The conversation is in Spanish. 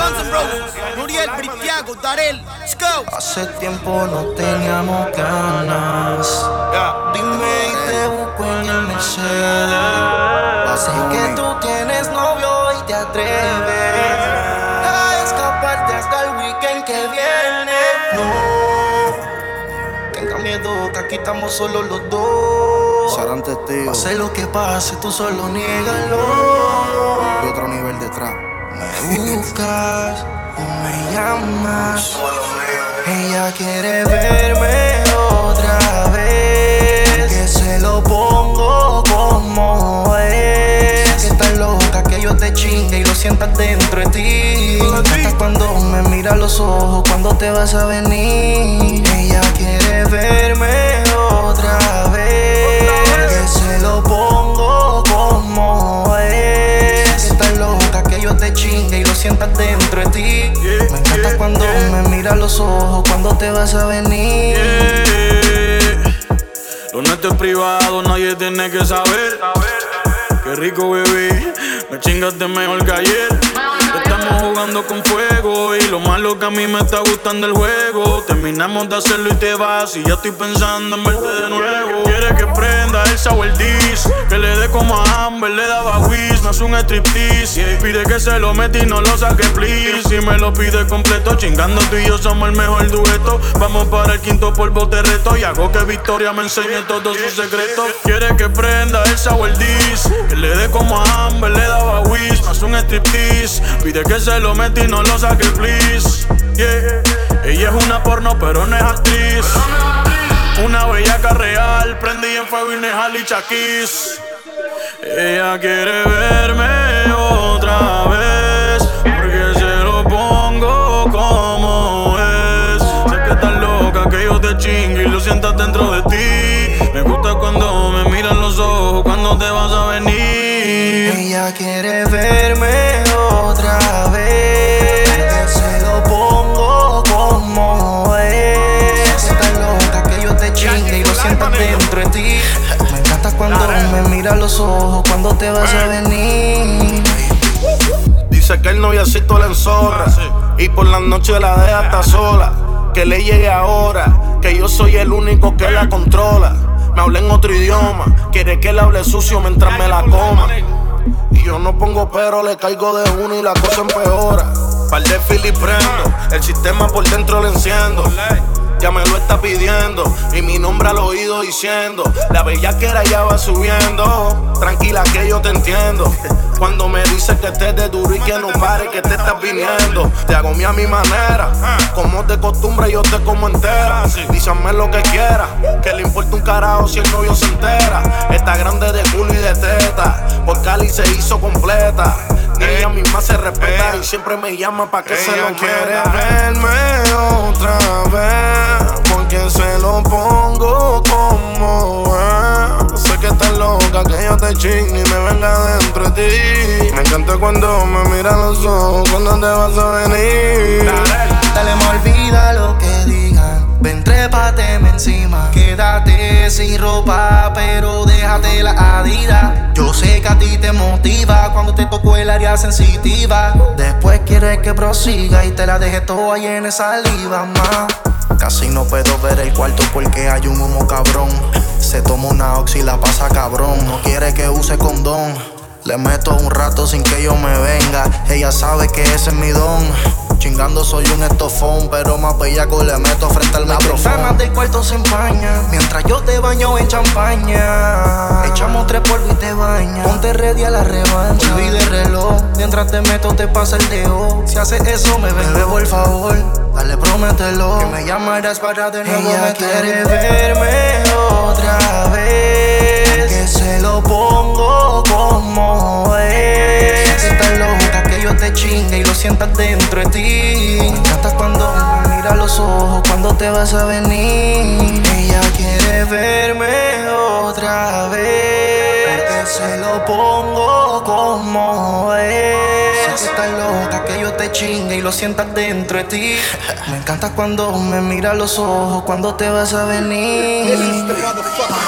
Guns N' Roses, Nuriel, Britiago, Darel, let's go. Hace tiempo no teníamos ganas. Dime y te busco en el Mercedes. Sé que tú tienes novio y te atreves a escaparte hasta el weekend que viene. No tengas miedo, que aquí estamos solo los dos. Sarante, tío. Pase lo que pase, tú solo niégalo. Y otro nivel detrás. Me buscas o me llamas. Ella quiere verme otra vez, que se lo pongo como es. Sé que estás loca, que yo te chingue y lo sientas dentro de ti. Me encanta cuando me miras los ojos, cuando te vas a venir. Ella quiere verme otra vez, que se lo pongo como es. Sé que estás loca, que yo te chingue y lo sientas dentro de ti. Me encanta cuando me miras los ojos, cuando te vas a venir. Lo nuestro es privado, nadie tiene que saber. Qué rico, bebé, me chingaste mejor que ayer. Estamos jugando con fuego y lo malo que a mí me está gustando el juego. Terminamos de hacerlo y te vas y ya estoy pensando en verte de nuevo. Quiere que prenda el sour dish, que le dé como a Amber, le daba Wish. No es un striptease, pide que se lo mete y no lo saque, please. Si me lo pide completo, chingando tú y yo somos el mejor dueto. Vamos para el quinto polvo te reto y hago que Victoria me enseñe todos sus secretos. Quiere que prenda el sour dish, que le dé como a Amber, le daba Wish. No es un striptease, pide que se lo mete y no lo saque, please. Ella es una porno pero no es actriz. Una bellaca real, prendí en fuego y Nejal y Chakis. Ella quiere verme otra vez, porque se lo pongo como es. Sé que estás loca, que yo te chingue y lo sientas dentro de ti. Me gusta cuando me miran los ojos, cuando te vas a venir. Ella quiere verme otra vez, que se lo pongo como es. Sé que estás loca, que yo te chingue y lo sientas dentro de ti. Me encanta cuando me miras los ojos, cuando te vas a venir. Dice que el noviacito la enzorra y por las noches la deja hasta sola. Que le llegue ahora, que yo soy el único que la controla. Me habla en otro idioma, quiere que le hable sucio mientras me la coma. Y yo no pongo pero, le caigo de uno y la cosa empeora. Par de fil y prendo, el sistema por dentro lo enciendo. Ya me lo está pidiendo y mi nombre al oído diciendo: la bellaquera ya va subiendo. Tranquila que yo te entiendo. Cuando me dices que estés de duro y que no pare, que te estás viniendo. Te hago a mi manera, como de costumbre yo te como entera. Dísame lo que quieras, que le importa un carajo si el novio se entera. Está grande de culo y de teta, por Cali se hizo completa. Ella misma se respeta y siempre me llama pa' que se lo quiere verme otra vez, porque se lo pongo como es. Sé que estás loca, que yo te chingue y me venga dentro de ti. Me encanta cuando me miran los ojos, cuando te vas a venir. Dale, me olvida lo que digan. Ven, trépateme encima. Quédate sin ropa, pero déjate la Adidas. Yo sé que a ti te motiva cuando te toco el área sensitiva. Después quieres que prosiga y te la deje toda llena de saliva, ma. Casi no puedo ver el cuarto porque hay un humo cabrón. Se toma una oxi y la pasa cabrón. No quiere que use condón. Le meto un rato sin que yo me venga. Ella sabe que ese es mi don. Chingando soy un estofón, pero más bellaco le meto frente al micrófono. Las ventanas del cuarto se empañan mientras yo te baño en champaña. Echamos 3 polvos y te bañas. Ponte ready a la revancha. Olvide el reloj, mientras te meto te pasa el dedo. Si haces eso me bebe por favor, dale promételo, que me llamarás para de nuevo. Ella quiere verme otra vez, que se lo pongo como es. Sé que estás loca, que yo te chingue y lo sientas dentro de ti. Me encanta cuando me miras los ojos, cuando te vas a venir. Ella quiere verme otra vez, que se lo pongo como es. Sé que estás loca, que yo te chingue y lo sientas dentro de ti. Me encanta cuando me miras los ojos, cuando te vas a venir.